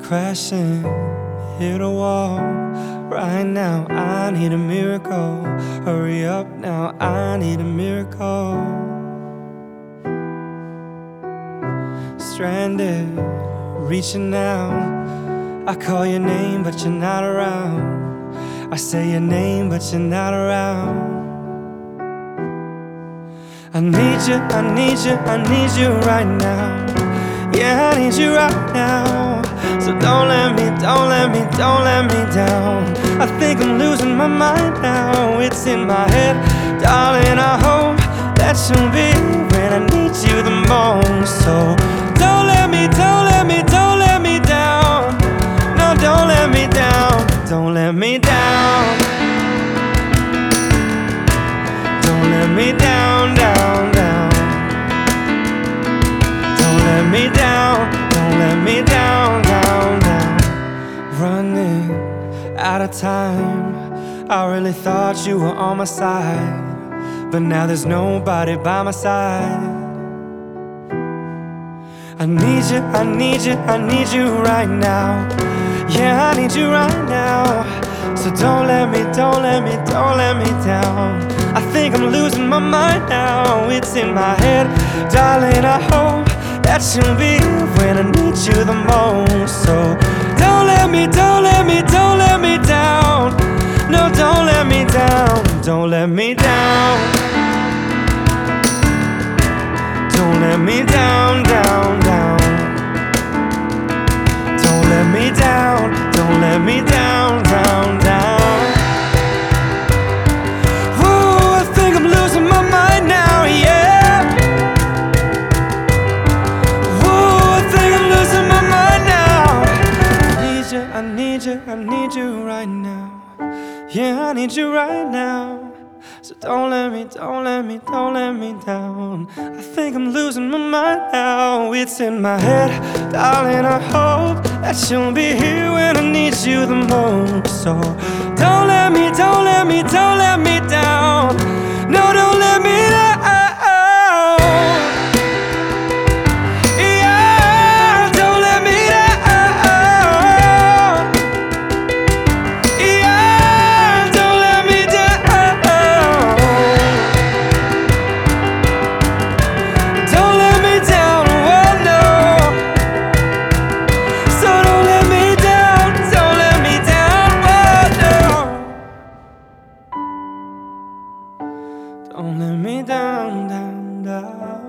crashing, hit a wall. Right now, I need a miracle. Hurry up now, I need a miracle. Stranded, reaching out. I call your name, but you're not around. I say your name, but you're not around. I need you, I need you, I need you right now. Yeah, I need you right now. So don't let me, don't let me, don't let me down. I think I'm losing my mind now. It's in my head, darling, I hope that you'll be when I need you the most. So don't let me, don't let me, don't let me down. No, don't let me down, don't let me down. Don't let me down, down, down. Don't let me down, don't let me down, down, down. Running out of time. I really thought you were on my side, but now there's nobody by my side. I need you, I need you, I need you right now. Yeah, I need you right now. So don't let me, don't let me, don't let me down. I think I'm losing my mind now. It's in my head, darling, I hope that you'll be when I need you the most. So don't let me, don't let me, don't let me down. No, don't let me down, don't let me down. Don't let me down, down, down. Don't let me down, don't let me down, down, down. Ooh, I think I'm losing my mind now, yeah. Ooh, I think I'm losing my mind now. I need you, I need you, I need you right now. Yeah, I need you right now. So don't let me, don't let me, don't let me down. I think I'm losing my mind now. It's in my head, darling, I hope that you'll be here when I need you the most. So don't let me, don't let me, don't let me down. No, don't let me down. Yeah, don't let me down. Yeah, don't let me down. Don't let me down, oh no. So don't let me down, don't let me down, oh no. Don't let me down, down, down.